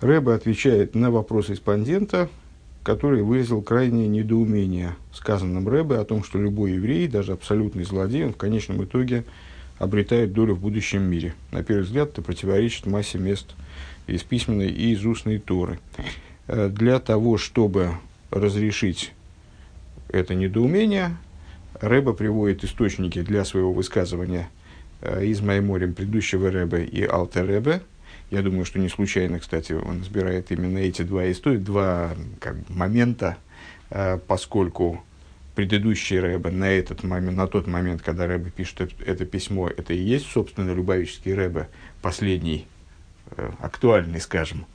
Рэбе отвечает на вопрос респондента, который выразил крайнее недоумение сказанным Рэбе о том, что любой еврей, даже абсолютный злодей, он в конечном итоге обретает долю в будущем мире. На первый взгляд, это противоречит массе мест из письменной и из устной Торы. Для того, чтобы разрешить это недоумение, Рэбе приводит источники для своего высказывания из Майморим предыдущего Рэбе и Алтер Рэбе. Я думаю, что не случайно, кстати, он избирает именно эти два момента, поскольку предыдущий Рэбе на тот момент, когда Рэбе пишет это письмо, это и есть, собственно, Любавический Рэбе, последний, актуальный, скажем.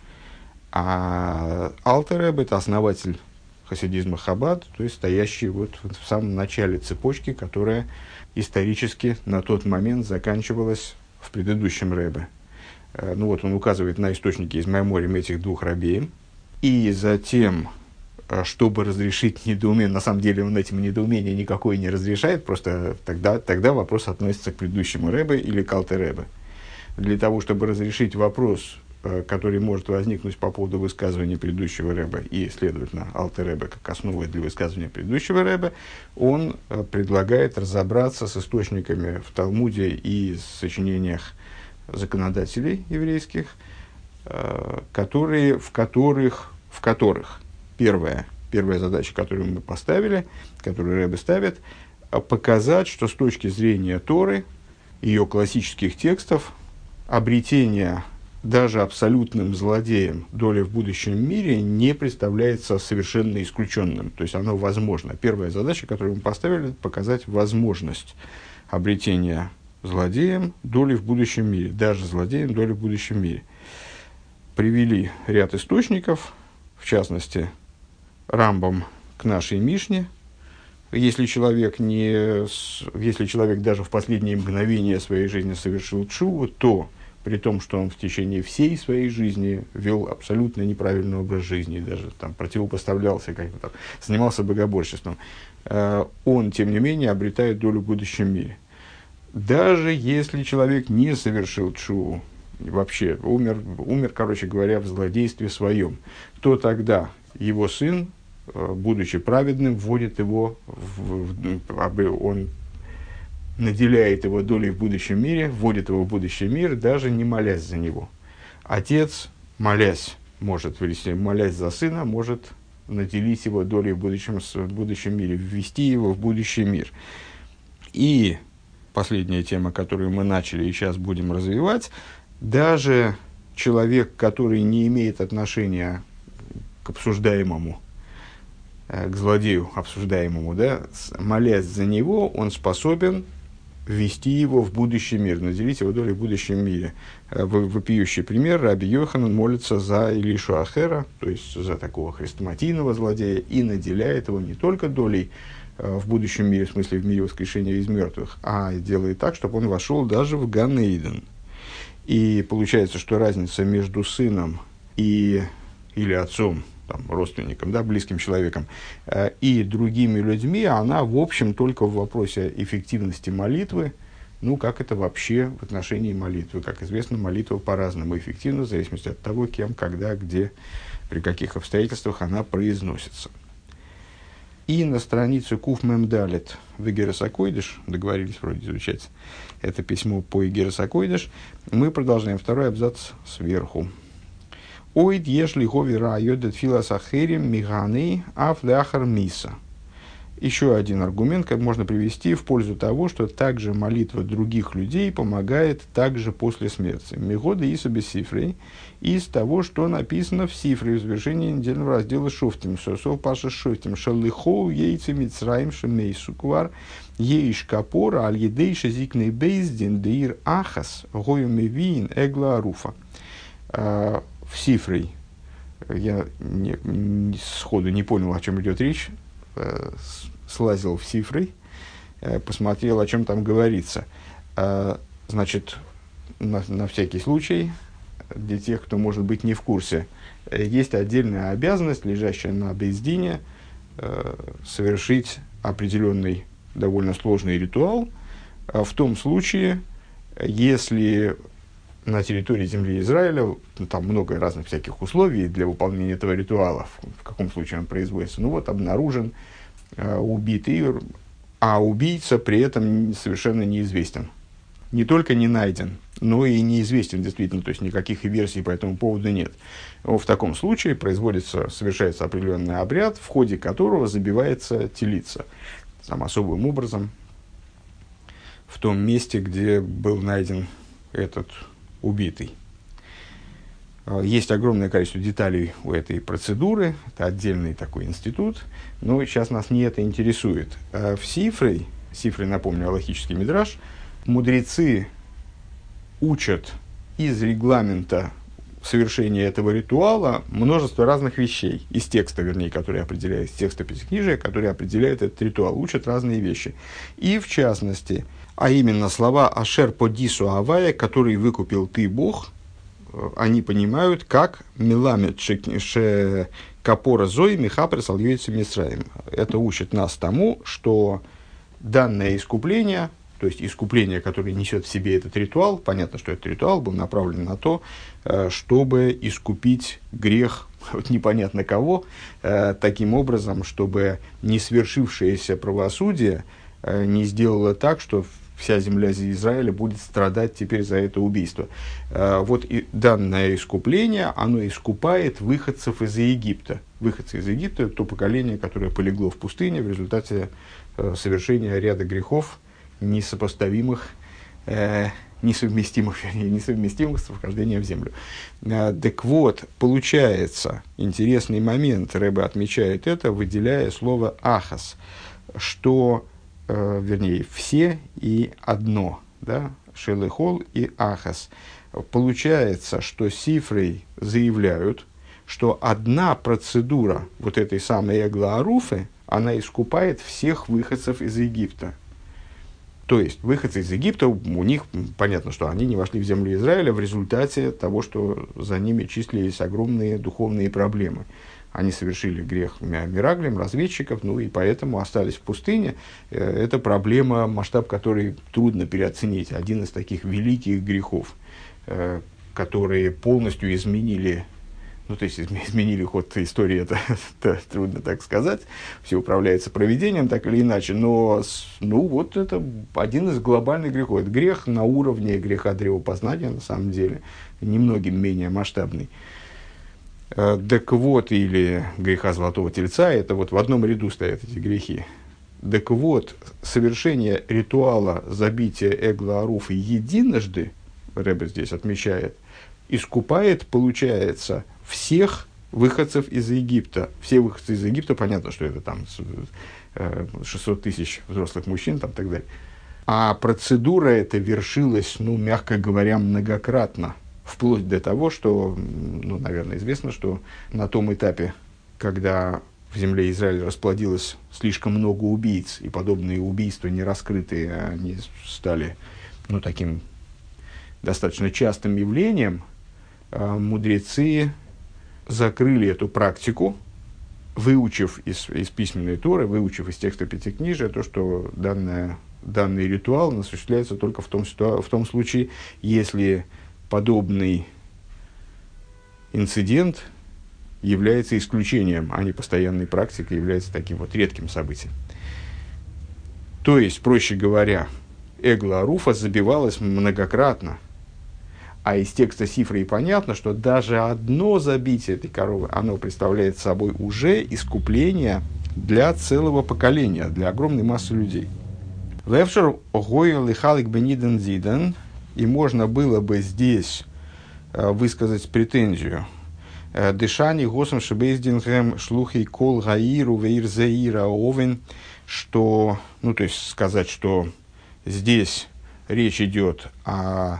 А Алтер Рэбе – это основатель хасидизма Хаббат, то есть стоящий вот в самом начале цепочки, которая исторически на тот момент заканчивалась в предыдущем Рэбе. Ну вот он указывает на источники из Майморим этих двух рабеем. И затем, чтобы разрешить недоумение, на самом деле он этим недоумение никакое не разрешает, просто тогда вопрос относится к предыдущему Рэбе или к Алтер Рэбе. Для того, чтобы разрешить вопрос, который может возникнуть по поводу высказывания предыдущего Рэбе и, следовательно, Алтер Рэбе как основы для высказывания предыдущего Рэбе, он предлагает разобраться с источниками в Талмуде и в сочинениях законодателей еврейских, в которых первая задача, которую мы поставили, которую Рэбе ставит, показать, что с точки зрения Торы, ее классических текстов, обретение даже абсолютным злодеем доли в будущем мире не представляется совершенно исключенным. То есть оно возможно. Первая задача, которую мы поставили, это показать возможность обретения злодеем доли в будущем мире, даже злодеем доли в будущем мире. Привели ряд источников, в частности, Рамбам к нашей Мишне. Если человек даже в последние мгновения своей жизни совершил тшуву, то при том, что он в течение всей своей жизни вел абсолютно неправильный образ жизни, даже там противопоставлялся, занимался богоборчеством, он, тем не менее, обретает долю в будущем мире. Даже если человек не совершил тшуву, вообще умер, короче говоря, в злодействе своем, то тогда его сын, будучи праведным, вводит его, он наделяет его долей в будущем мире, вводит его в будущий мир, даже не молясь за него. Отец, молясь за сына, может наделить его долей в будущем мире, ввести его в будущий мир. И последняя тема, которую мы начали и сейчас будем развивать, даже человек, который не имеет отношения к обсуждаемому, к злодею обсуждаемому, да, молясь за него, он способен ввести его в будущий мир, наделить его долей в будущем мире. Вопиющий пример: Раби Йоханан молится за Илишу Ахера, то есть за такого хрестоматийного злодея, и наделяет его не только долей в будущем мире, в смысле в мире воскрешения из мертвых, а делает так, чтобы он вошел даже в Ган-Эйден. И получается, что разница между сыном или отцом, родственником, близким человеком, и другими людьми, она, в общем, только в вопросе эффективности молитвы. Как это вообще в отношении молитвы? Как известно, молитва по-разному эффективна, в зависимости от того, кем, когда, где, при каких обстоятельствах она произносится. И на странице Куф Мемдалет в Игерес Акойдеш, договорились вроде изучать это письмо по Игерес Акойдеш, мы продолжаем второй абзац сверху. Ойд ешли говира йодет филасахерим миганей афляхар миса. Еще один аргумент, как можно привести в пользу того, что также молитва других людей помогает также после смерти. Мегода Иса Бесифрей, из того, что написано в Сифре, в завершении недельного раздела Шуфтим, Сосов Паша Шуфтим, Шаллихоу Ейцы Мицраим Шемейсуквар, Ейш Капора, Аль-Едейша Зикней Бейздин, Деир Ахас, Гою Мевиин, Эгла Аруфа. В Сифрей, я сходу не понял, о чем идет речь, слазил в Сифрей, посмотрел, о чем там говорится. Значит, на всякий случай, для тех, кто, может быть, не в курсе, есть отдельная обязанность, лежащая на Бейздине, совершить определенный, довольно сложный ритуал, в том случае, если на территории земли Израиля, там много разных всяких условий для выполнения этого ритуала, в каком случае он производится. Ну вот обнаружен убитый, а убийца при этом совершенно неизвестен. Не только не найден, но и неизвестен действительно, то есть никаких версий по этому поводу нет. В таком случае совершается определенный обряд, в ходе которого забивается телица. Там особым образом в том месте, где был найден этот убитый. Есть огромное количество деталей у этой процедуры, это отдельный такой институт, но сейчас нас не это интересует. В Сифрей, напомню, алахический мидраш, мудрецы учат из регламента совершения этого ритуала множество разных вещей, из текста, который определяет, из текста Пятикнижия, который определяет этот ритуал, учат разные вещи. И в частности, а именно слова «Ашер подису авая», «который выкупил ты, Бог», они понимают как «Миламет ше капора зои михапрес альёйцем Мисраим». Это учит нас тому, что данное искупление, то есть искупление, которое несет в себе этот ритуал, понятно, что этот ритуал был направлен на то, чтобы искупить грех непонятно кого, таким образом, чтобы не свершившееся правосудие не сделало так, что вся земля Израиля будет страдать теперь за это убийство. Вот и данное искупление, оно искупает выходцев из Египта. Выходцы из Египта – это то поколение, которое полегло в пустыне в результате совершения ряда грехов, несовместимых с вхождением в землю. Так вот, получается, интересный момент, Ребе отмечает это, выделяя слово «ахас», что, вернее, все и одно, да, шелехол и ахас. Получается, что Сифрей заявляют, что одна процедура вот этой самой Эгла-Аруфы, она искупает всех выходцев из Египта. То есть, выходцы из Египта, у них понятно, что они не вошли в землю Израиля в результате того, что за ними числились огромные духовные проблемы. Они совершили грех мираглем, разведчиков, ну и поэтому остались в пустыне. Это проблема, масштаб которой трудно переоценить. Один из таких великих грехов, которые полностью изменили, ну, то есть изменили ход истории, это трудно так сказать, все управляется провидением, так или иначе, но ну, вот это один из глобальных грехов. Это грех на уровне греха древопознания, на самом деле, немногим менее масштабный. Так вот, или греха золотого тельца, это вот в одном ряду стоят эти грехи. Так вот, совершение ритуала забития Эгла-Аруфы единожды, Ребе здесь отмечает, искупает, получается, всех выходцев из Египта. Все выходцы из Египта, понятно, что это там 600 тысяч взрослых мужчин, там, и так далее. А процедура эта вершилась, ну, мягко говоря, многократно. Вплоть до того, что, ну, наверное, известно, что на том этапе, когда в земле Израиля расплодилось слишком много убийц, и подобные убийства не раскрытые, они стали, ну, таким достаточно частым явлением, мудрецы закрыли эту практику, выучив из письменной Торы, выучив из текста Пятикнижия, то, что данный ритуал осуществляется только в том случае, если подобный инцидент является исключением, а не постоянной практикой, является таким вот редким событием. То есть, проще говоря, Эгла-Аруфа забивалась многократно, а из текста Сифрей понятно, что даже одно забитие этой коровы, оно представляет собой уже искупление для целого поколения, для огромной массы людей. Левшер огойл и халик бениден зиден, и можно было бы здесь высказать претензию. Дышани госом шебейздингем шлухи кол гаиру вейр зеира овен, что, ну, то есть сказать, что здесь речь идет о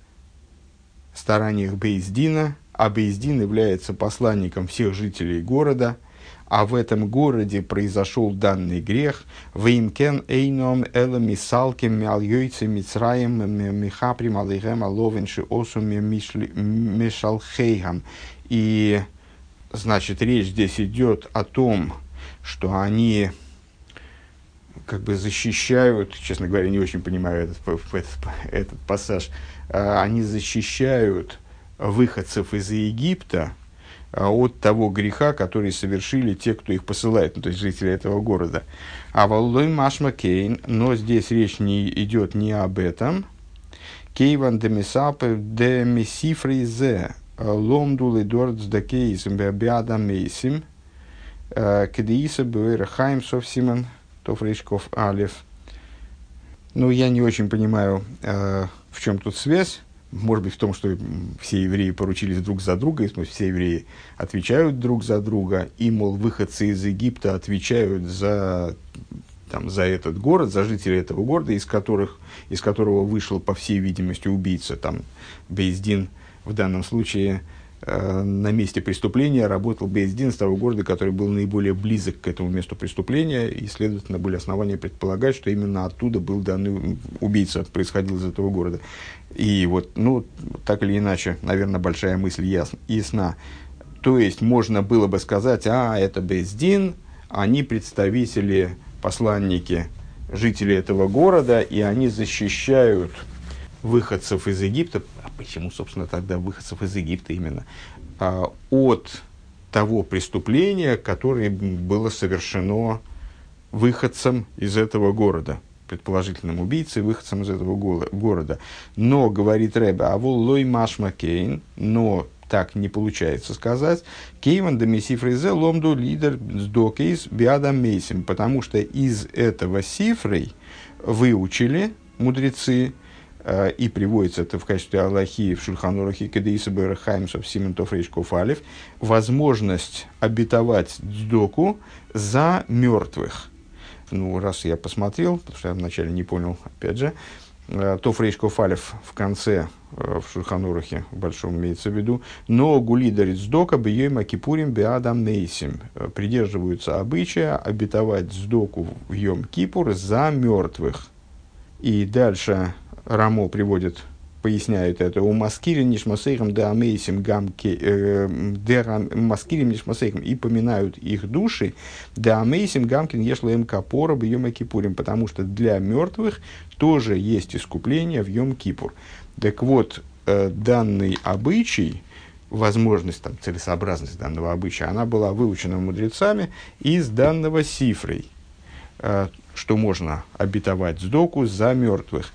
стараниях Бейздина, а Бейздин является посланником всех жителей города, а в этом городе произошел данный грех. «Ваимкен эйном эла мисалкем мяльёйце мицраем михаприм алейхем аловенши осуми мишалхейхам». И, значит, речь здесь идет о том, что они как бы защищают, честно говоря, не очень понимаю этот пассаж, они защищают выходцев из Египта от того греха, который совершили те, кто их посылает, ну, то есть жители этого города. А Валлой Машма Кейн, но здесь речь не идет не об этом. Кейван де Месапе де Месифризе Ломдулы Дордс де Кейсим Беабиада Мейсим Кедеиса Буэрхайм Совсиман Тофрейшков Алев. Ну, я не очень понимаю, в чем тут связь. Может быть, в том, что все евреи поручились друг за друга, и все евреи отвечают друг за друга, и, мол, выходцы из Египта отвечают за этот город, за жителей этого города, из которого вышел, по всей видимости, убийца. Там бейс дин в данном случае на месте преступления работал бейс дин с того города, который был наиболее близок к этому месту преступления, и, следовательно, были основания предполагать, что именно оттуда был данный убийца, происходил из этого города. И вот, ну, так или иначе, наверное, большая мысль ясна. То есть, можно было бы сказать, это бейс дин, они представители, посланники, жители этого города, и они защищают выходцев из Египта. А почему, собственно, тогда выходцев из Египта именно? От того преступления, которое было совершено выходцем из этого города, предположительным убийцей, выходцем из этого города. Но, говорит Ребе, авол лой машма кейн, но так не получается сказать, кейван да месифрейзе ломду лидер сдокейс биадам мейсим, потому что из этого сифрей выучили мудрецы, и приводится это в качестве аллахи в Шульхан Арухе Кедеиса Бэрэхайм Совсиман Тофрейшков Алев, возможность обетовать цдоку за мертвых. Ну, раз я посмотрел, потому что я вначале не понял, опять же, Тофрейшков Алев в конце, в Шульхан Арухе, в большом имеется в виду, но гулидарит цдока бьёйма кипурим беадам мейсим, придерживаются обычая обетовать цдоку в Йом-Кипур за мертвых. И дальше Рамо приводит, поясняет это. У маскирим нишмасейхам да амейсим гамки маскирим нишмасейхам, и поминают их души да амейсим гамкин ешлаем капора в Йом Кипурим, потому что для мертвых тоже есть искупление в Йом Кипур. Так вот, данный обычай, возможность, там, целесообразность данного обычая, она была выучена мудрецами из данного сифрей, что можно обетовать цдоку за мертвых.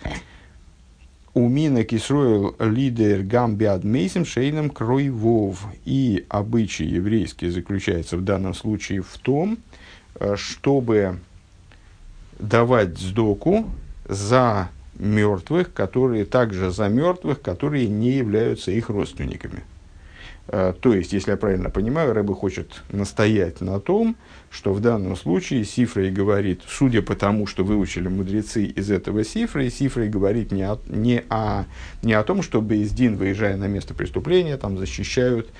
Умина кисроил лидер гамбиад мейсим шейном кройвов. И обычай еврейский заключается в данном случае в том, чтобы давать цдоку за мертвых, которые также за мертвых, которые не являются их родственниками. То есть, если я правильно понимаю, Ребе хочет настоять на том, что в данном случае Сифрей говорит, судя по тому, что выучили мудрецы из этого Сифрей говорит не о том, что бейс дин, выезжая на место преступления, там защищает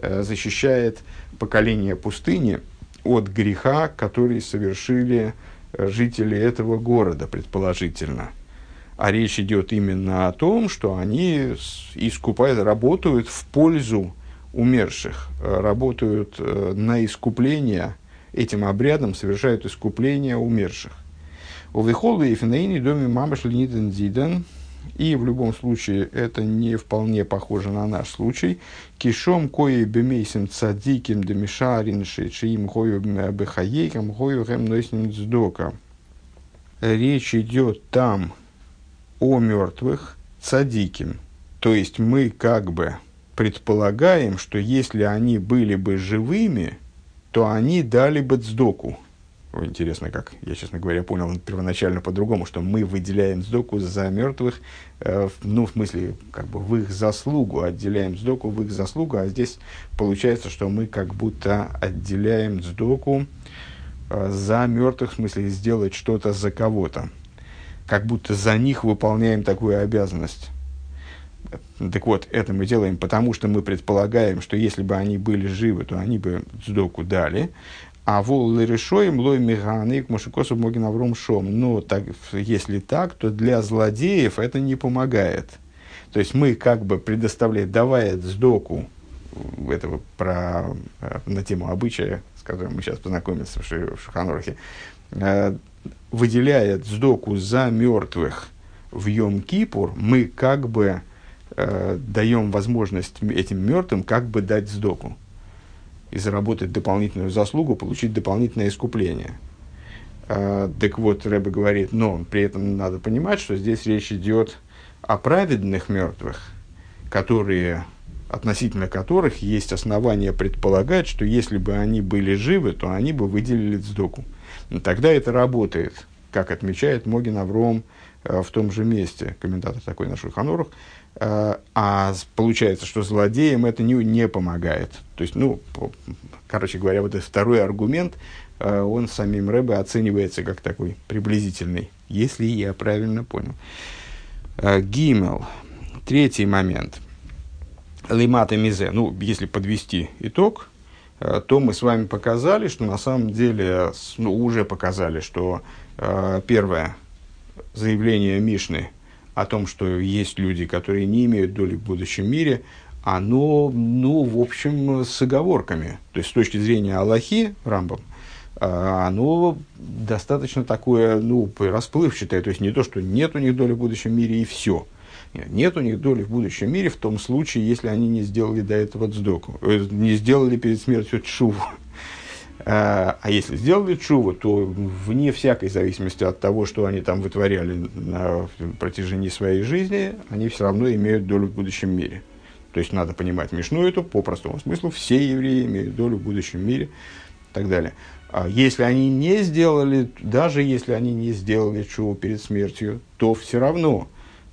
поколение пустыни от греха, который совершили жители этого города, предположительно. А речь идет именно о том, что они работают в пользу умерших, работают на искупление, этим обрядом совершают искупление умерших. Увихолы и финейни доме мамаш лениден дзиден, и в любом случае это не вполне похоже на наш случай. Кишом кои бемейсим цадиким демишарин шеим хою бехаейкам хою хэм нойсним цдока. Речь идет там о мертвых цадиким, то есть мы как бы предполагаем, что если они были бы живыми, то они дали бы цдоку. Интересно, как я, честно говоря, понял первоначально по-другому, что мы выделяем цдоку за мертвых, в смысле, как бы в их заслугу, отделяем цдоку в их заслугу, а здесь получается, что мы как будто отделяем цдоку за мертвых, в смысле, сделать что-то за кого-то, как будто за них выполняем такую обязанность. Так вот, это мы делаем, потому что мы предполагаем, что если бы они были живы, то они бы цдоку дали. А вол решоем лой меганик машикосу могин авром шом. Но так, если так, то для злодеев это не помогает. То есть мы как бы предоставляем, давая цдоку, этого на тему обычая, с которым мы сейчас познакомимся в Шульхан Арухе, выделяя цдоку за мертвых в Йом-Кипур, мы как бы даем возможность этим мертвым как бы дать цдоку и заработать дополнительную заслугу, получить дополнительное искупление. Так вот, Ребе говорит, но при этом надо понимать, что здесь речь идет о праведных мертвых, относительно которых есть основания предполагать, что если бы они были живы, то они бы выделили цдоку. Но тогда это работает, как отмечает Моген Авром в том же месте, комментатор такой на Шульхан Арух. А получается, что злодеям это не помогает. То есть, короче говоря, вот этот второй аргумент, он самим Ребе оценивается как такой приблизительный, если я правильно понял. Гимел. Третий момент. Лимата мизе. Если подвести итог, то мы с вами показали, что на самом деле, уже показали, что первое заявление Мишны о том, что есть люди, которые не имеют доли в будущем мире, оно, в общем, с оговорками. То есть, с точки зрения Аллахи, Рамбам, оно достаточно такое, расплывчатое. То есть, не то, что нет у них доли в будущем мире и все. Нет у них доли в будущем мире в том случае, если они не сделали до этого цдоку, не сделали перед смертью тшуву. А если сделали тшуву, то вне всякой зависимости от того, что они там вытворяли на протяжении своей жизни, они все равно имеют долю в будущем мире. То есть, надо понимать Мишну эту по простому смыслу, все евреи имеют долю в будущем мире и так далее. А если они не сделали, даже если они не сделали тшуву перед смертью, то все равно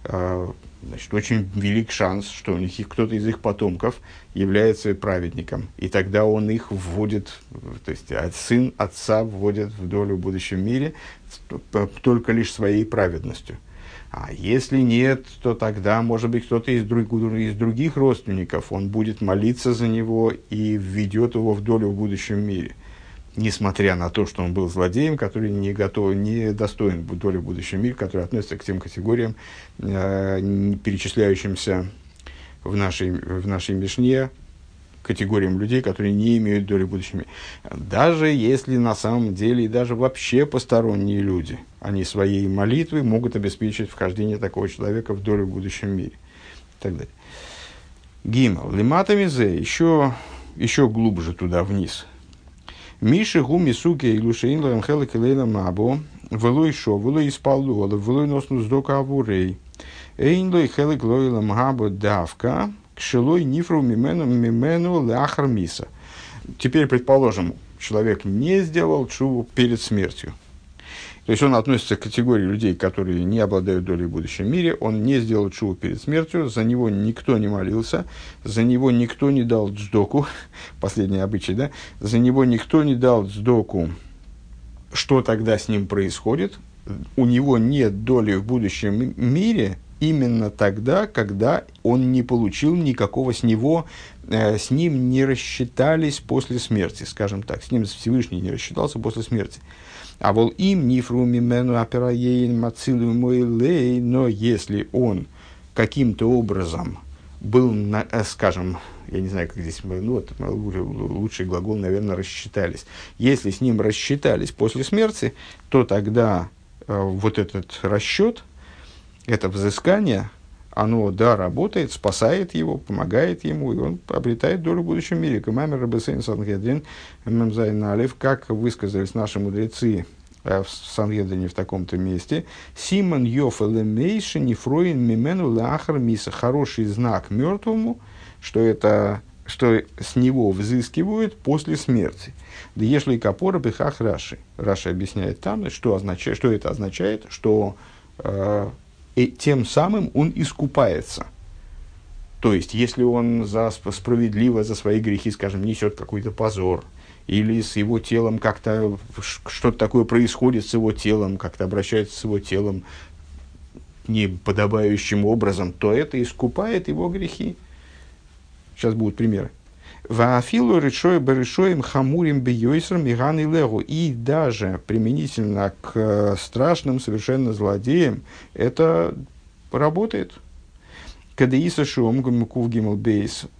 очень велик шанс, что у них кто-то из их потомков является праведником. И тогда он их вводит, то есть сын отца вводит в долю в будущем мире только лишь своей праведностью. А если нет, то тогда, может быть, кто-то из других родственников, он будет молиться за него и введет его в долю в будущем мире. Несмотря на то, что он был злодеем, который не достоин доли в будущем мире, который относится к тем категориям, перечисляющимся в нашей Мишне, категориям людей, которые не имеют доли в будущем мире. Даже если на самом деле и даже вообще посторонние люди, они своей молитвой могут обеспечить вхождение такого человека в долю в будущем мире. И так далее. Гимел. Лимата мизе, еще глубже туда вниз. Миши гуми суки и лушейн лаем хелек лейла мабо, велой шо, велой испалду, велой носну сдока авурей. Эйн лой хелек лойла мабо давка, кшелой нифру мимену ляхар миса. Теперь, предположим, человек не сделал тшуву перед смертью. То есть он относится к категории людей, которые не обладают долей в будущем мире, он не сделал тшуву перед смертью, за него никто не молился, за него никто не дал цдоку, последний обычай, да, за него никто не дал цдоку. Что тогда с ним происходит? У него нет доли в будущем мире именно тогда, когда он не получил никакого с ним не рассчитались после смерти, скажем так, с ним Всевышний не рассчитался после смерти. А вол им нифру мимену апераейн мацилу мойлей, но если он каким-то образом был, скажем, я не знаю, как здесь, лучший глагол, наверное, рассчитались. Если с ним рассчитались после смерти, то тогда вот этот расчет, это взыскание, оно, работает, спасает его, помогает ему, и он обретает долю в будущем мире. Камамер Рабесейн Сангедрин Мемзайн Алиф, как высказались наши мудрецы в Сангедрине в таком-то месте, Симон Йоф Элемейши Нефроин Мимену Лахар Миса. Хороший знак мертвому, что с него взыскивают после смерти. Да ешли капора бихах Раши. Раши объясняет там, что это означает, что тем самым он искупается. То есть, если он справедливо за свои грехи, скажем, несет какой-то позор, или с его телом как-то что-то такое происходит с его телом, как-то обращается с его телом неподобающим образом, то это искупает его грехи. Сейчас будут примеры. Ваафилу решой барешоем хамурим бейойсрам иган и легу. И даже применительно к страшным совершенно злодеям это работает. Кадеиса шум гумкув гимл бейс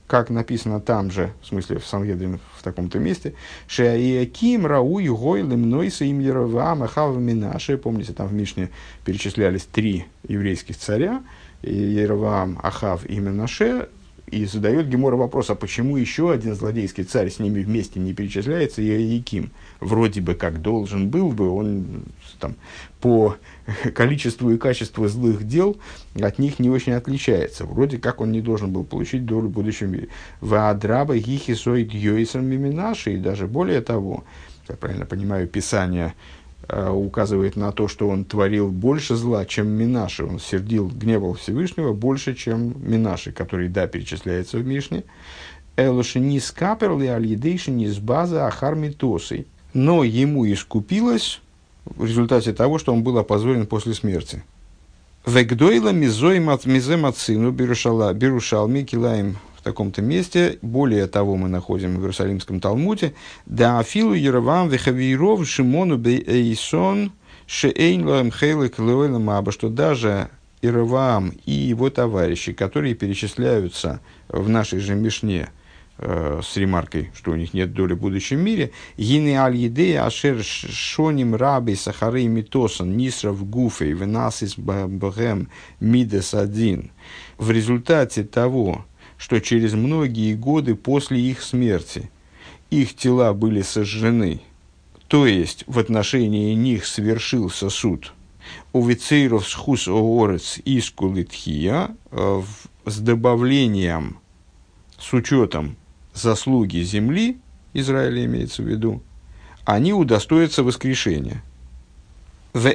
как написано там же, в смысле в Сангедрин в таком-то месте, «Шеаиаким рауй гойлем нойса им Ероваам ахав Менаше». Помните, там в Мишне перечислялись 3 еврейских царя, Ероваам, Ахав и Менаше, и задает Гемора вопрос, а почему еще один злодейский царь с ними вместе не перечисляется, Еояким? Вроде бы как должен был бы, он там, по количеству и качеству злых дел от них не очень отличается. Вроде как он не должен был получить долю в будущем мире. Ваадраба гихисоид йойсам миминаши, и даже более того, я правильно понимаю, Писание указывает на то, что он творил больше зла, чем Минаши. Он сердил, гневал Всевышнего больше, чем Минаши, который, да, перечисляется в Мишне. Элоши не скаперли аль-едейши не с базы ахармитосой. Но ему искупилось в результате того, что он был опозорен после смерти. Вегдойла миземацину берушалми килаем в таком-то месте. Более того, мы находим в Иерусалимском Талмуде. Да афилу Ероваам вехавиров Шимону бейсон шеэйн лоэм хейлек лоэлэм аба, что даже Ероваам и его товарищи, которые перечисляются в нашей же Мишне с ремаркой, что у них нет доли в будущем мире, гины аль-едея ашер шоним раби сахары митосан нисрав гуфей венасис бхэм мидес один, в результате того, что через многие годы после их смерти их тела были сожжены, то есть в отношении них совершился суд. У вицейров схус оорец искулитхия с добавлением, с учетом заслуги земли, Израиля имеется в виду, они удостоятся воскрешения. Ну,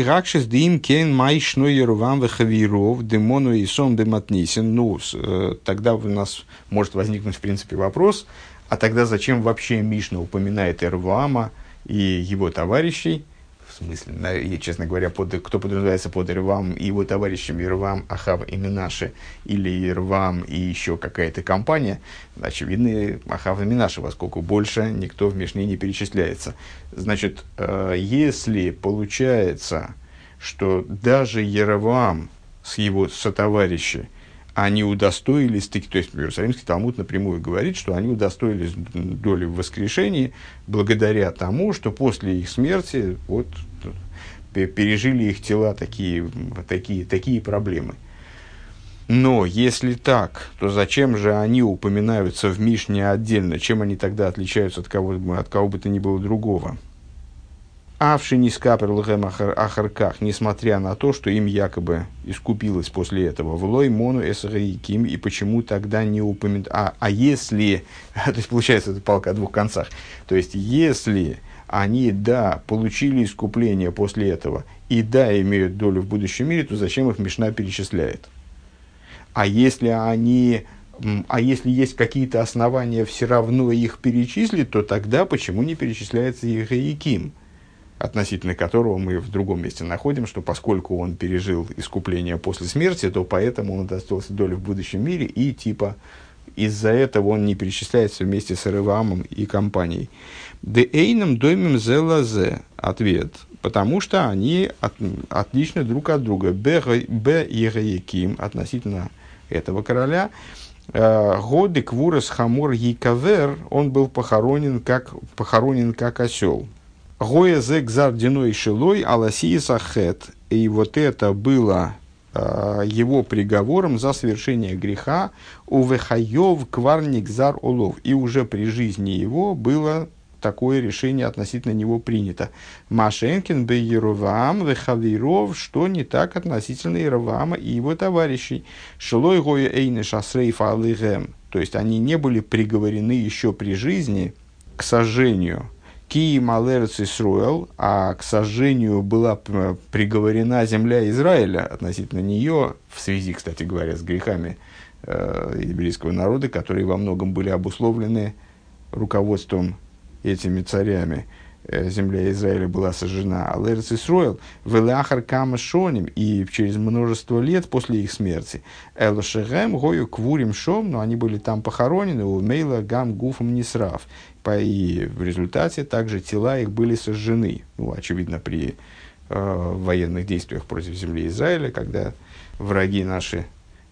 тогда у нас может возникнуть, в принципе, вопрос, а тогда зачем вообще Мишна упоминает Ерваама и его товарищей? В смысле, честно говоря, кто подразумевается под Ерваам и его товарищами, Ерваам, Ахав и Менаше, или Ерваам и еще какая-то компания, очевидно, Ахав и Менаше, поскольку больше никто в Мишне не перечисляется. Значит, если получается, что даже Ерваам с его сотоварищи, они удостоились, то есть Иерусалимский Талмуд напрямую говорит, что они удостоились доли в воскрешении благодаря тому, что после их смерти вот, пережили их тела такие проблемы. Но если так, то зачем же они упоминаются в Мишне отдельно? Чем они тогда отличаются от кого бы то ни было другого? Авши не скапер лхэм ахарках, несмотря на то, что им якобы искупилось после этого, влой мону эсраиким, и почему тогда не упомянут? А если, то есть получается это палка о двух концах, то есть если они, да, получили искупление после этого, и да, имеют долю в будущем мире, то зачем их Мишна перечисляет? А если есть какие-то основания все равно их перечислить, то тогда почему не перечисляется Егаиким, относительно которого мы в другом месте находим, что поскольку он пережил искупление после смерти, то поэтому он удостоился доли в будущем мире, и типа из-за этого он не перечисляется вместе с Ерваамом и компанией. Де эйном доймем зелазе. Ответ. Потому что они отличны друг от друга. Б Егаиким, относительно этого короля, годы квурас хамор якавер, он был похоронен как осел. Гоя зэгзар диной шилой аласии сахет. И вот это было его приговором за совершение греха у вехаев кварник зар олов. И уже при жизни его было такое решение относительно него принято. Машенкин бе Ероваам вехавиров, что не так относительно Ероваама и его товарищей. Шилой гоя эйне шасрейфа алыгэм. То есть они не были приговорены еще при жизни к сожжению. Ки малерц Исруэл, а к сожжению была приговорена земля Израиля относительно нее, в связи, кстати говоря, с грехами еврейского народа, которые во многом были обусловлены руководством этими царями. Земля Израиля была сожжена. Алерц Исруэл, велахар кама шоним, и через множество лет после их смерти. Элошегем гою квурим шом, но они были там похоронены, у мейла гам гуфом нисрав. И в результате также тела их были сожжены. Ну, очевидно, при военных действиях против земли Израиля, когда враги наши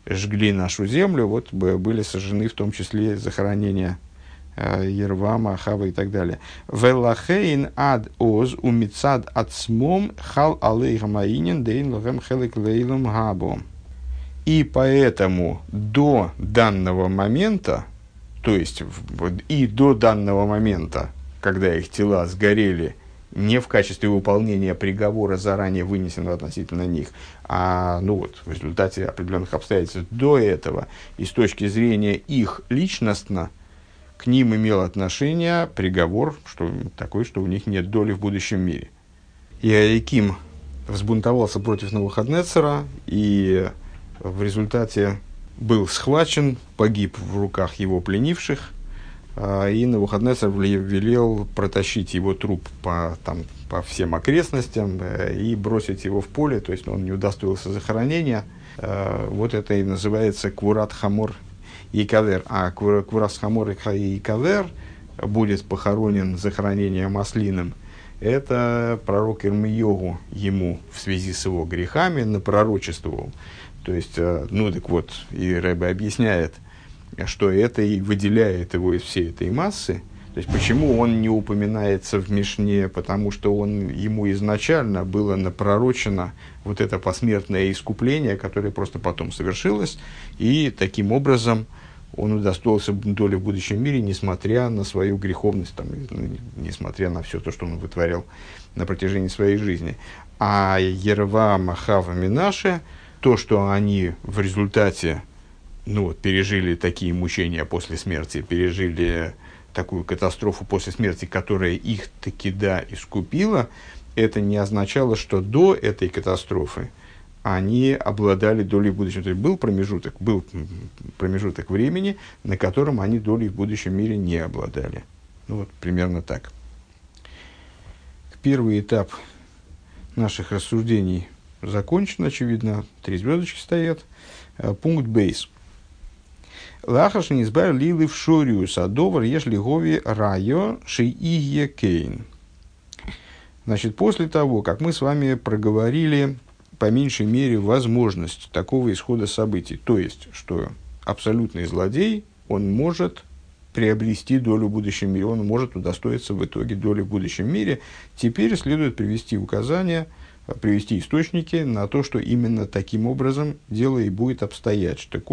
жгли нашу землю, вот были сожжены в том числе захоронения Ервама, Ахава и так далее. Велахейн ад оз умицад ацмом хал алейхам аинин дейн лохем хелек лейлом габом. И поэтому до данного момента, то есть и до данного момента, когда их тела сгорели не в качестве выполнения приговора, заранее вынесенного относительно них, а в результате определенных обстоятельств до этого, и с точки зрения их личностно, к ним имел отношение приговор, такой, что у них нет доли в будущем мире. Иоаким взбунтовался против Навуходоносора и в результате был схвачен, погиб в руках его пленивших, и Навуходоносор велел протащить его труп по всем окрестностям и бросить его в поле, то есть он не удостоился захоронения. Вот это и называется квурат хамор и кавер. А квурат хамор и кавер будет похоронен захоронением ослиным. Это пророк Ирмияху ему в связи с его грехами напророчествовал. То есть, и Ребе объясняет, что это и выделяет его из всей этой массы. То есть, почему он не упоминается в Мишне? Потому что ему изначально было напророчено вот это посмертное искупление, которое просто потом совершилось, и таким образом он удостоился доли в будущем мире, несмотря на свою греховность, несмотря на все то, что он вытворял на протяжении своей жизни. А Ервам, Ахав и Менаше, то, что они в результате пережили такие мучения после смерти, пережили такую катастрофу после смерти, которая их таки искупила, это не означало, что до этой катастрофы они обладали долей в будущем. То есть был промежуток времени, на котором они долей в будущем мире не обладали. Примерно так. Первый этап наших рассуждений закончен, очевидно. 3 звездочки стоят. Пункт бейс. Лахаш не избавил лилы в шориус, а довар ешли гови райо шиие кейн. Значит, после того, как мы с вами проговорили, по меньшей мере, возможность такого исхода событий, то есть, что абсолютный злодей, он может приобрести долю в будущем мире, он может удостоиться в итоге доли в будущем мире, теперь следует привести указания, привести источники на то, что именно таким образом дело и будет обстоять, что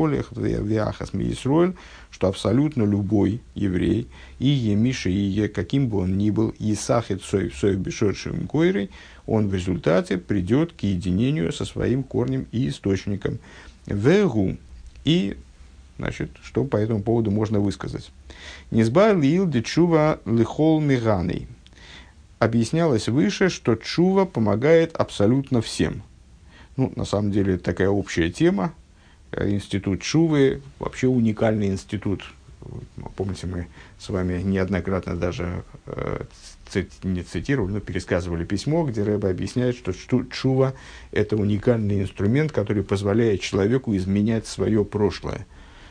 что абсолютно любой еврей, и емиша, и каким бы он ни был, есахет соев бешоршим койрой, он в результате придет к единению со своим корнем и источником. Вегу. И, что по этому поводу можно высказать? Низбар лил дечува лихол миганой. Объяснялось выше, что чува помогает абсолютно всем. На самом деле, это такая общая тема. Институт чувы вообще уникальный институт. Помните, мы с вами неоднократно даже не цитировали, но пересказывали письмо, где Ребе объясняет, что чува – это уникальный инструмент, который позволяет человеку изменять свое прошлое.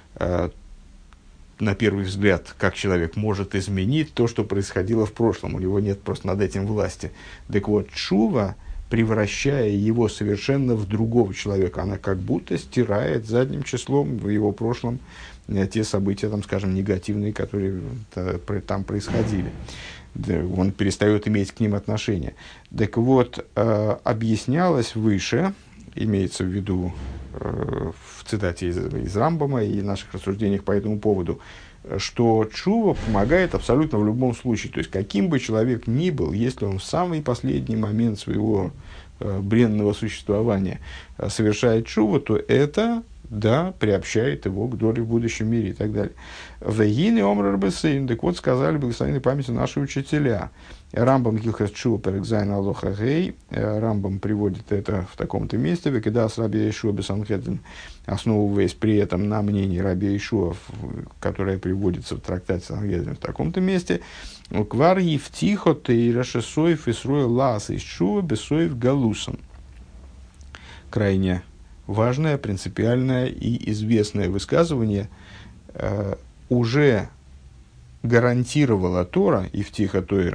На первый взгляд, как человек может изменить то, что происходило в прошлом. У него нет просто над этим власти. Так вот, тшува, превращая его совершенно в другого человека, она как будто стирает задним числом в его прошлом те события, негативные, которые там происходили. Он перестает иметь к ним отношение. Так вот, объяснялось выше, имеется в виду в цитате из Рамбама и наших рассуждениях по этому поводу, что чува помогает абсолютно в любом случае. То есть, каким бы человек ни был, если он в самый последний момент своего бренного существования совершает чуву, то это, приобщает его к доле в будущем мире и так далее. Вегины омрар бесейн, так вот сказали благословенной памяти наши учителя. Рамбам Гилхас Чува Перекзайн Алоха Гей. Рамбам приводит это в таком-то месте. Векидас Раби Йешуа Бесанхедрин, основываясь при этом на мнении Раби Йешуа, которое приводится в трактате Санхедрин в таком-то месте. Квар Евтихо Тейраша Соев Исруэл Лаас из Чува Бесоев Галусом. Крайне важное, принципиальное и известное высказывание уже гарантировала Тора, Евтиха Тойра,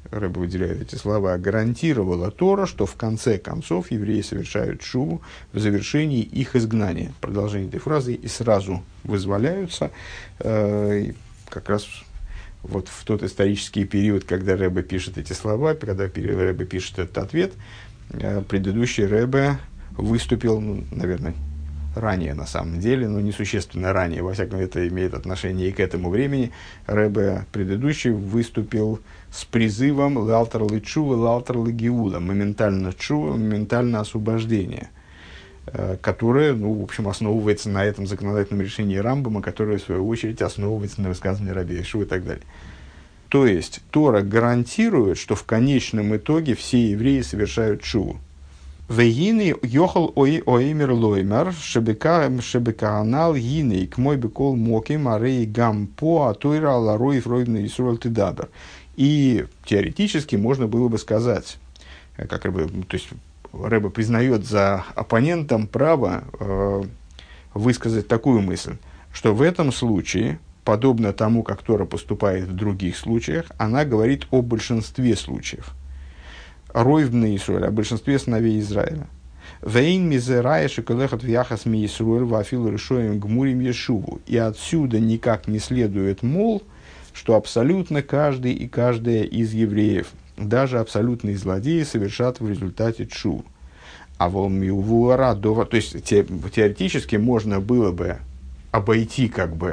Рэбе выделяет эти слова, гарантировала Тора, что в конце концов евреи совершают шуву в завершении их изгнания. Продолжение этой фразы и сразу вызволяются. Как раз вот в тот исторический период, когда Рэбе пишет эти слова, когда Рэбе пишет этот ответ, предыдущий Рэбе выступил, наверное, ранее на самом деле, но несущественно ранее, во всяком это имеет отношение и к этому времени, Рэбе предыдущий выступил с призывом «Лалтер личува, лалтер лигиула», моментально чува, моментально освобождение, которое, в общем, основывается на этом законодательном решении Рамбама, которое, в свою очередь, основывается на высказывании Раби Йошуа и так далее. То есть, Тора гарантирует, что в конечном итоге все евреи совершают шуву. Вегины йохал оимер лоймер шебекаанал гиней к мой бекол моки марей гампо атойра ларой фройдный исурал тидабер. И теоретически можно было бы сказать, как Рэбе, то есть Рэбе признает за оппонентом право высказать такую мысль, что в этом случае, подобно тому, как Тора поступает в других случаях, она говорит о большинстве случаев. Ройвбный Исруэль, о большинстве сыновей Израиля. Вейн мизерая шеколехат вяхас ми Исруэль вафил решоем гмурим ешуву. И отсюда никак не следует, мол, что абсолютно каждый и каждая из евреев, даже абсолютные злодеи, совершат в результате тшуву. А волмиувуара, то есть теоретически можно было бы обойти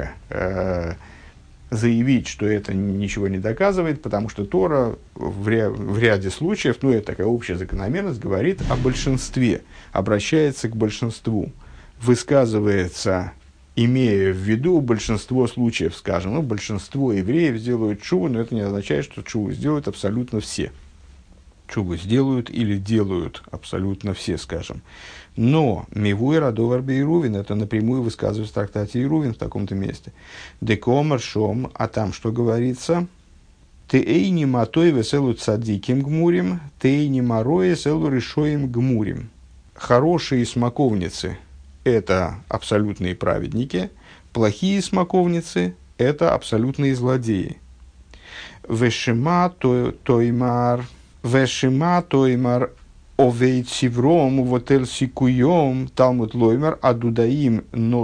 заявить, что это ничего не доказывает, потому что Тора в ряде случаев, это такая общая закономерность, говорит о большинстве, обращается к большинству, высказывается, имея в виду большинство случаев, скажем, большинство евреев сделают тшуву, но это не означает, что тшуву сделают абсолютно все. Тшуву сделают или делают абсолютно все, скажем. Но мивуй радовар бейрувин, это напрямую высказывается в трактате Ирувин в таком-то месте. Декомар шом, а там что говорится? Ты эйни матой веселу цадиким гмурим, ты эйни мароя селу решоим гмурим. Хорошие смоковницы – это абсолютные праведники, плохие смоковницы – это абсолютные злодеи. Вешима тоймар овейт сивром, вотель сикуем, талмуд лоймер, адудаим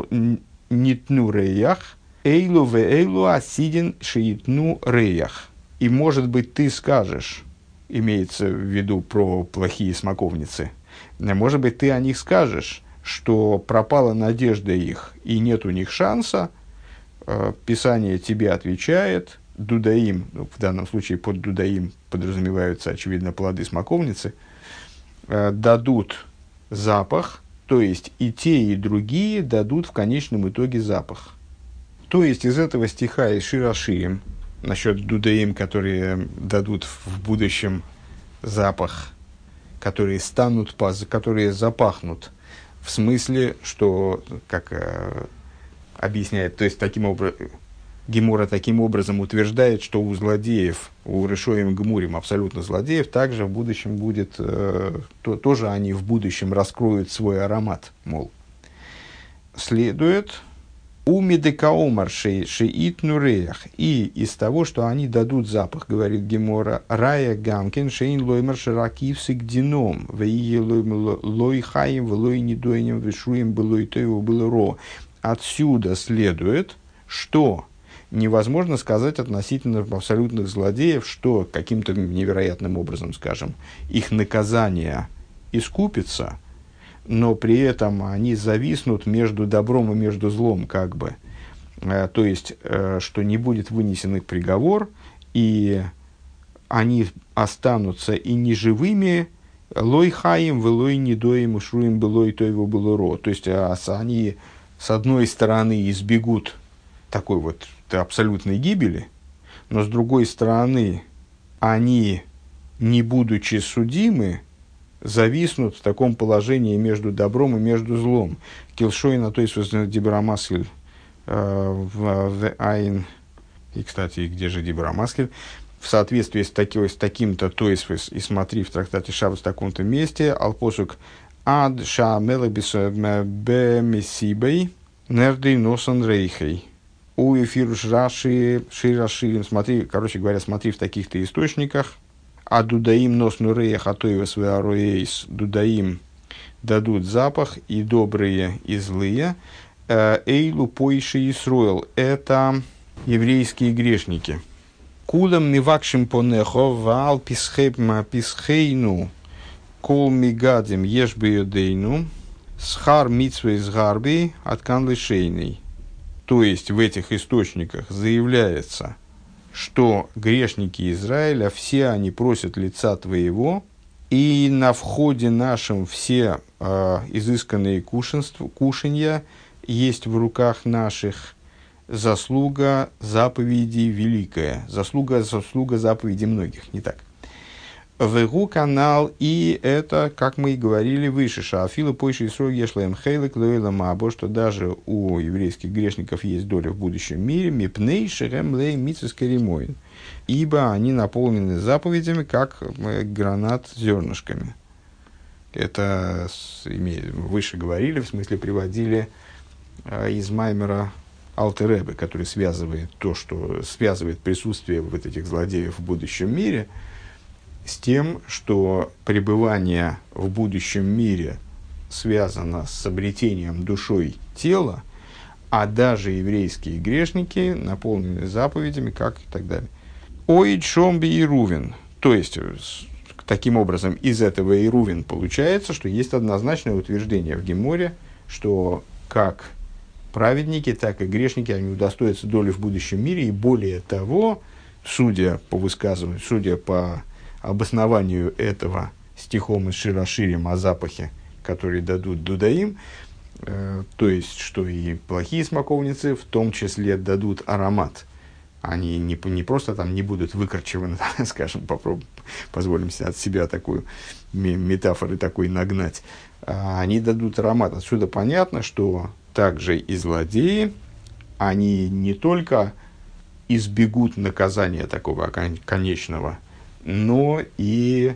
нитну реях, эйлу ве эйлу асидин шиитну реях. И, может быть, ты скажешь, имеется в виду про плохие смоковницы, может быть, ты о них скажешь, что пропала надежда их и нет у них шанса, Писание тебе отвечает, дудаим, в данном случае под дудаим подразумеваются, очевидно, плоды смоковницы, дадут запах, то есть и те, и другие дадут в конечном итоге запах. То есть из этого стиха из Ширашиим, насчет дудаим, которые дадут в будущем запах, которые которые запахнут, в смысле, что, как объясняет, то есть таким образом, Гемора таким образом утверждает, что у злодеев, у Решоим Гмурим, абсолютно злодеев, также в будущем будет, тоже они в будущем раскроют свой аромат, мол. Следует умидекаомар шеит нуреях, и из того, что они дадут запах, говорит Гемора, рая гамкин шейн лоймар шаракивсы гдином, веие лой хаим, влой недойнем, вешуем былой тоево было ро. Отсюда следует, что невозможно сказать относительно абсолютных злодеев, что каким-то невероятным образом, скажем, их наказание искупится, но при этом они зависнут между добром и между злом, как бы. То есть, что не будет вынесен их приговор, и они останутся и неживыми, лой хаим, велой недоим, ушруим, былой тойво было ро. То есть, они с одной стороны избегут такой вот абсолютной гибели, но с другой стороны, они, не будучи судимы, зависнут в таком положении между добром и между злом. Килшой на то есть Дибрамаскель в Айн. И, кстати, где же Дибрамаскель? В соответствии с таким-то тойсвес, и смотри в трактате Шаббат в таком-то месте, алпосук ад ша мелабис бемисибей нердей носан рейхей. У эфируш раши шираширим, смотри, короче говоря, смотри в таких-то источниках, А дудаим нос нуреях атоева свеароэйс, дудаим дадут запах, и добрые, и злые. Эйлу пойши Исруэл, это еврейские грешники. Кулам мивакшим понехо ваал писхейну кол мигадим ешбиодейну схар митсвей сгарби откан лишейный. То есть в этих источниках заявляется, что грешники Израиля, все они просят лица Твоего, и на входе нашем все изысканные кушанья есть в руках наших, заслуга заповедей великая, заслуга заповедей многих, не так. Вегу канал, и это, как мы и говорили выше, шаафилы пойши Исруэль ешлаем хейлек лоэла маабо, что даже у еврейских грешников есть доля в будущем мире, мипней шерем лей митцвес керимоин, ибо они наполнены заповедями, как гранат зернышками. Это выше говорили, в смысле приводили из Маймера Алтер Ребе, который связывает то, что связывает присутствие вот этих злодеев в будущем мире с тем, что пребывание в будущем мире связано с обретением душой тела, а даже еврейские грешники наполнены заповедями, как и так далее. Оид шомби и рувен. То есть, таким образом, из этого и рувен получается, что есть однозначное утверждение в Геморе, что как праведники, так и грешники, они удостоятся доли в будущем мире, и более того, судя по высказыванию, судя по обоснованию этого стихом из Шир ха-Ширим о запахе, который дадут дудаим, то есть, что и плохие смоковницы в том числе дадут аромат. Они не просто там не будут выкорчеваны, скажем, позволим себе от себя такую метафору такой нагнать, а они дадут аромат. Отсюда понятно, что также и злодеи, они не только избегут наказания такого конечного, но и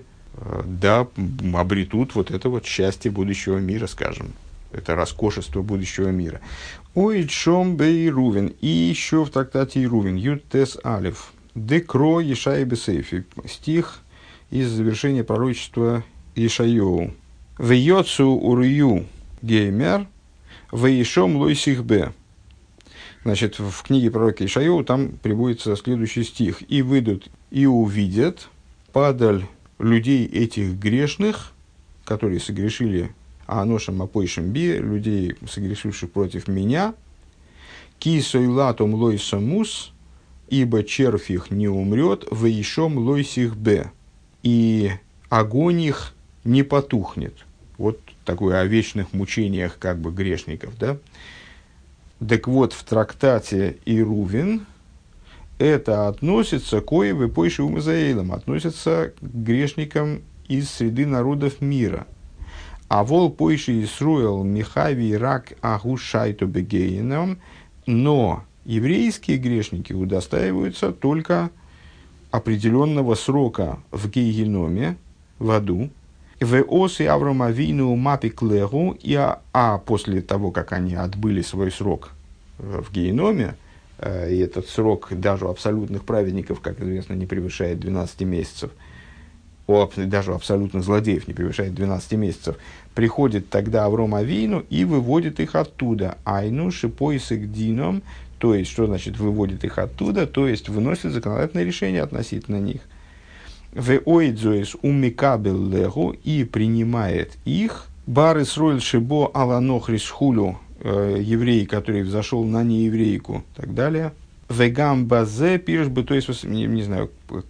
обретут вот это вот счастье будущего мира, скажем. Это роскошество будущего мира. Ой, шом бей Рувен. И еще в трактате Рувен. Ют тес алиф. Декро Ешай бесейфи. Стих из завершения пророчества Ешайоу. Вейоцу урью геймер. Вейшом лойсих бе. Значит, в книге пророка Ешайоу там приводится следующий стих. И выйдут, и увидят падаль людей этих грешных, которые согрешили Аношем Апойшем Би, людей, согрешивших против меня, ки сойлатом лойсамус, ибо червь их не умрет, вейшом лойсих бе, и огонь их не потухнет. Вот такое о вечных мучениях как бы грешников, да? Так вот, в трактате Ирувин это относится к Оеве Пойши Умазаэлам, относится к грешникам из среды народов мира. А вол Пойши Исруэл Михави Рак Агушайту Бегейном, но еврейские грешники удостаиваются только определенного срока в гейгеноме, в аду, в ос и Авраам Авину Мапиклегу, а после того, как они отбыли свой срок в гейгеноме, и этот срок даже у абсолютных праведников, как известно, не превышает 12 месяцев, даже у абсолютных злодеев не превышает 12 месяцев, приходит тогда Авраам Авину и выводит их оттуда. Айну шипойсек дином, то есть, что значит выводит их оттуда, то есть, выносит законодательное решение относительно них. В оидзоис умикабел легу, и принимает их. Бар Исроэль шибо аланохрис хулю, еврей, который взошел на нееврейку, и так далее. Вегам базе пишешь бы, то есть, не знаю, к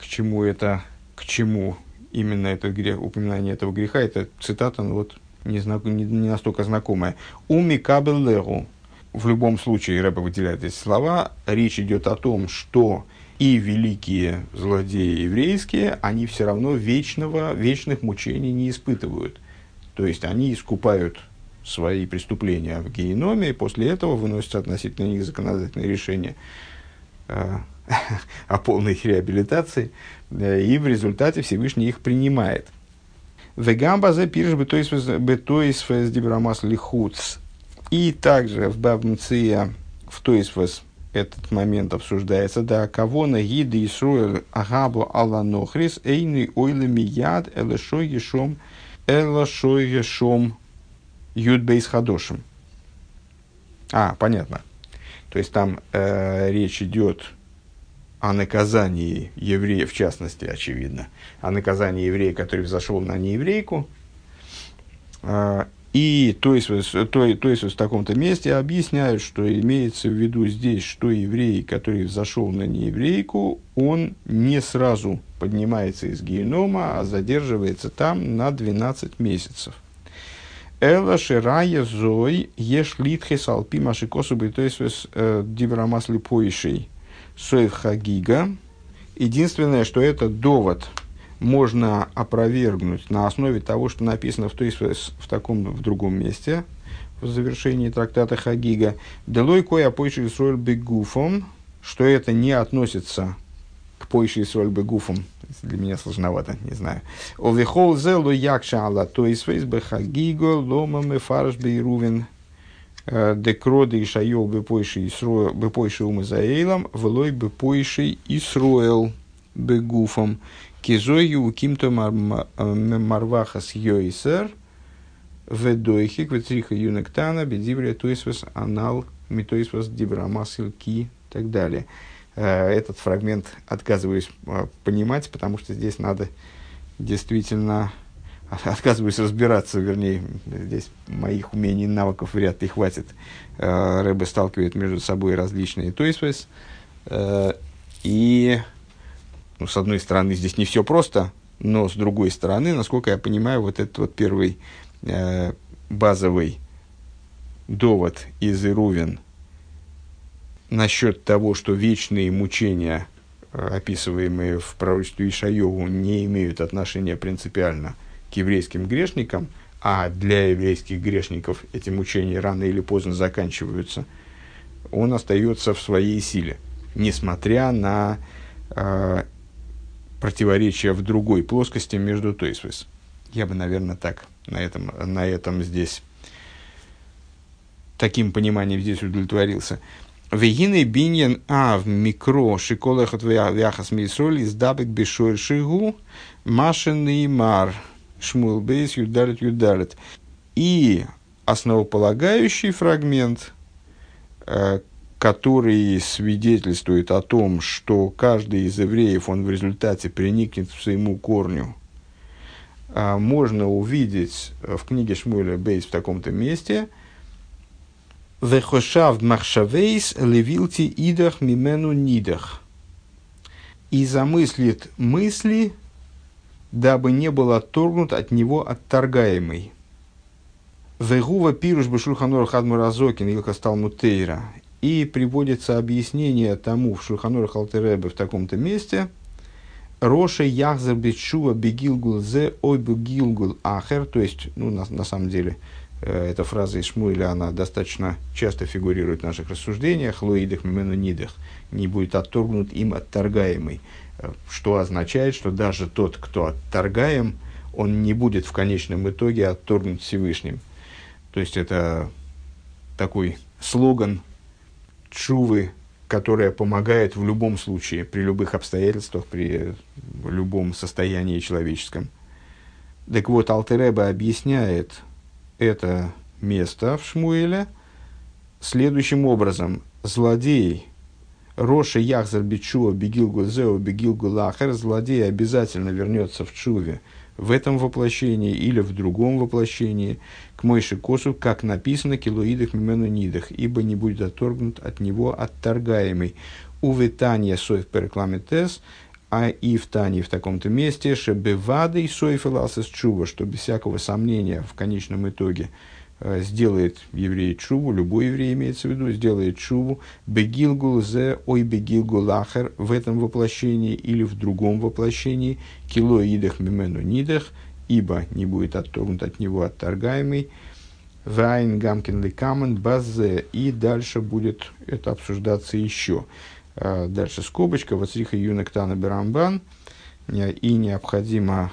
чему именно это упоминание этого греха, это цитата, вот, не настолько знакомая. Уми кабел леру. В любом случае, Рэбе выделяет эти слова, речь идет о том, что и великие злодеи еврейские, они все равно вечных мучений не испытывают. То есть, они искупают свои преступления в геноме, и после этого выносятся относительно них законодательные решения о полной их реабилитации, и в результате Всевышний их принимает. Вегамбазе пирш бетоисфес дибрамас лихуц. И также в Бабмция в Тойсфес этот момент обсуждается. Да, кого на гиды Исруэль агабу алла нохрис эйны ойлы мияд элэшой ешом юдбейс хадошим. Понятно. То есть там речь идет о наказании еврея, в частности, очевидно, о наказании еврея, который взошел на нееврейку. И то есть в таком-то месте объясняют, что имеется в виду здесь, что еврей, который взошел на нееврейку, он не сразу поднимается из генома, а задерживается там на 12 месяцев. Эла ширая зой еш литхес алпи машикосу битойсвес дибрамасли поишей соев хагига. Единственное, что этот довод можно опровергнуть на основе того, что написано в другом месте, в завершении трактата Хагига, «Делой кой апойши Исруэль бегуфом», что это не относится к пойши Исруэль бегуфом. Для меня сложновато, не знаю. «Овихол зе ло якша ала тойсвейс бехагиго лома мефарш бейрувен декроды ишайол бепойши умазаэйлам влой бепойши Исруэль бегуфом». Кизою укимто марвахас йойсер ведойхик ветриха юнектана бедиврия туисвас анал митоисвас дибрамасил ки и так далее. Этот фрагмент отказываюсь понимать, потому что здесь надо действительно... Отказываюсь разбираться, вернее, здесь моих умений и навыков вряд ли хватит. Рэбе сталкивает между собой различные туисвас. И... с одной стороны, здесь не все просто, но с другой стороны, насколько я понимаю, вот этот вот первый базовый довод из Ирувин насчет того, что вечные мучения, описываемые в пророчестве Ишайову, не имеют отношения принципиально к еврейским грешникам, а для еврейских грешников эти мучения рано или поздно заканчиваются, он остается в своей силе, несмотря на противоречия в другой плоскости между тойсвес. Я бы, наверное, так на этом здесь таким пониманием здесь удовлетворился. Вегины биньян в микро шиколехот вяхас мисроль издабек бешоль шигу машинный мар шмул бейс юдалит. И основополагающий фрагмент, который свидетельствует о том, что каждый из евреев, он в результате приникнет к своему корню, можно увидеть в книге Шмуэля Бейс в таком-то месте. «Вехошавд махшавейс левилти идах мимену нидах». «И замыслит мысли, дабы не был отторгнут от него отторгаемый». «Вегува пируш бешульхан орух адмуразокин илхас талмуд тейра». И приводится объяснение тому в Шульхан арух Алтер Ребе в таком-то месте. Роше яхзер битшува бегилгул зе ой бегилгул ахер. То есть, на самом деле, эта фраза из Шмуэля, она достаточно часто фигурирует в наших рассуждениях. Лоидах мимену нидах. Не будет отторгнут им отторгаемый. Что означает, что даже тот, кто отторгаем, он не будет в конечном итоге отторгнут Всевышним. То есть, это такой слоган тшувы, которая помогает в любом случае, при любых обстоятельствах, при любом состоянии человеческом. Так вот, Алтер Ребе объясняет это место в Шмуэле следующим образом. Злодей Роша Яхзар Бичува Бегилгу Зео Бегилгу Лахер, злодей обязательно вернется в Чуве в этом воплощении или в другом воплощении, к Мойше Косу, как написано, килоидах мимену нидах, ибо не будет отторгнут от него отторгаемый. Уве Танья соев перекламитес, а и в Тане в таком-то месте, шебевадой соев эласес чува, что без всякого сомнения в конечном итоге сделает еврей чуву, любой еврей имеется в виду, сделает чуву, бегилгул зе ой бегилгул лахер, в этом воплощении или в другом воплощении, кило идах мимену нидах, ибо не будет отторгнут от него отторгаемый, вайн гамкин лекамен базе, и дальше будет это обсуждаться еще. Дальше скобочка, вацриха юнектана берамбан, и необходимо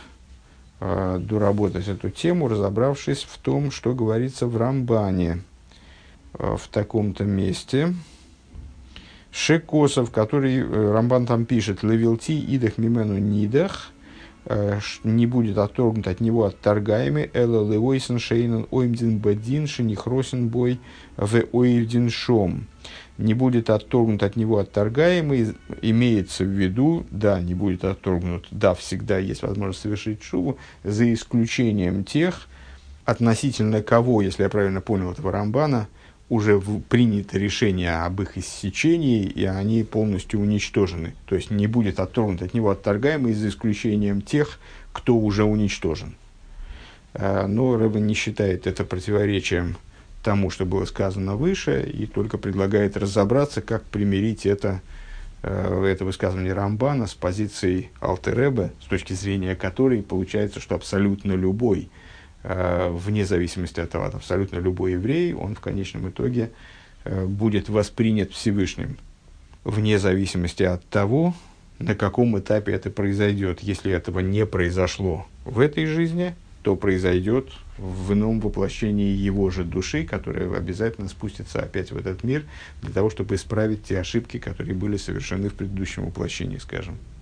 доработать эту тему, разобравшись в том, что говорится в Рамбане в таком-то месте. Шекосов, который Рамбан там пишет, левилти идах мимену нидах, не будет отторгнут от него отторгаемый, эла левойсен шейнен оймдин бадин шинихросен бой в ойвдин шом. Не будет отторгнут от него отторгаемый, имеется в виду, да, не будет отторгнут, да, всегда есть возможность совершить шуву, за исключением тех, относительно кого, если я правильно понял этого Рамбана, уже принято решение об их иссечении, и они полностью уничтожены. То есть не будет отторгнут от него отторгаемый, за исключением тех, кто уже уничтожен. Но Рэбе не считает это противоречием тому, что было сказано выше, и только предлагает разобраться, как примирить это высказывание Рамбана с позицией Алтер Ребе, с точки зрения которой получается, что абсолютно любой, вне зависимости от того, абсолютно любой еврей, он в конечном итоге будет воспринят Всевышним, вне зависимости от того, на каком этапе это произойдет. Если этого не произошло в этой жизни, то произойдет в ином воплощении его же души, которая обязательно спустится опять в этот мир, для того, чтобы исправить те ошибки, которые были совершены в предыдущем воплощении, скажем.